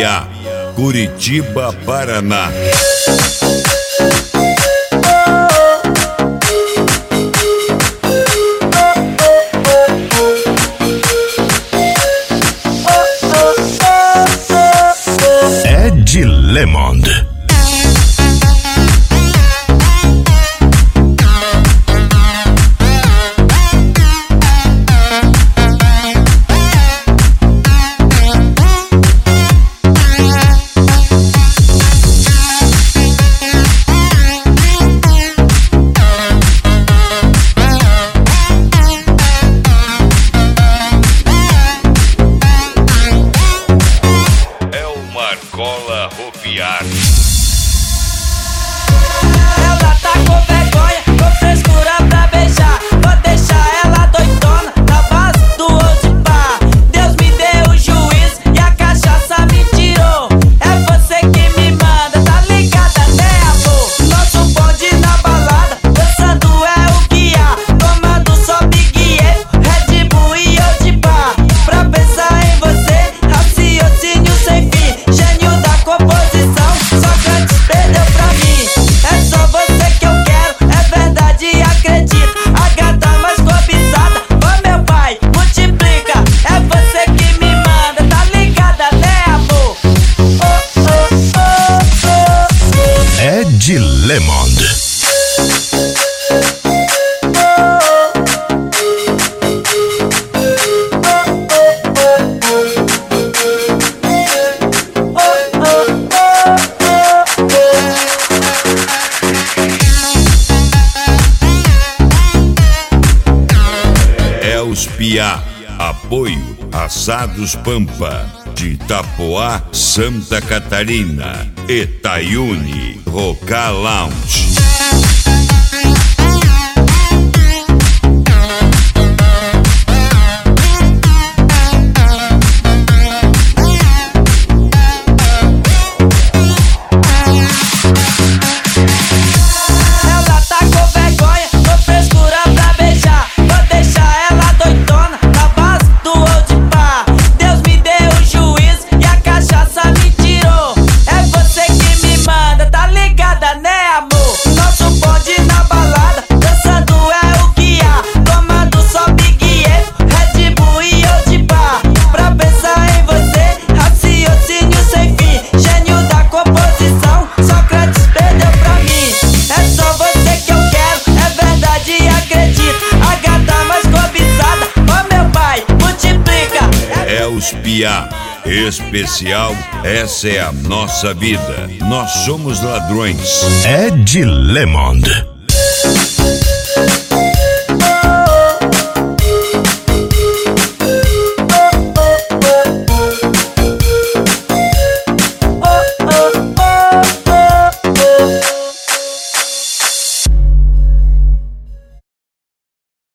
Piá, Curitiba, Paraná. Ed Lemond. Cola Ropiar. Ela tá com vergonha, com frescura pra beijar. Vou deixar ela doidona na base do old bar. Deus me deu o juízo e a cachaça me tirou. É você que me manda, tá ligada, né, amor? Nosso bonde na balada, dançando é o que há. Tomando só Big F, Red Bull e old bar. Pra pensar em você, raciocínio sem fim. Gênio da composição, Sócrates perdeu pra mim. É só você que eu quero, é verdade, acredito. A gata mais cobiçada, ô meu pai, multiplica. É você que me manda, tá ligada, né, amor? Oh, oh, oh, oh, oh. Ed Lemond. Els Piá, apoio Assados Pampa, de Itapoá, Santa Catarina, Itaiune, Roca Lounge. Ela tá com vergonha, com frescura pra beijar. Vou deixar ela doidona na base do old bar. Deus me deu o juízo e a cachaça me tirou. É você que me manda, tá ligada, né, amor? Nosso bonde na balada, dançando é o que há. Tomando só Big F, Red Bull e old bar. Pra pensar em você, raciocínio sem fim. Gênio da composição, Sócrates perdeu pra mim. É só você que eu quero, é verdade, acredito. A gata mais cobiçada, ô meu pai, multiplica. Els Piá, especial, essa é a nossa vida. Nós somos ladrões. Ed Lemond.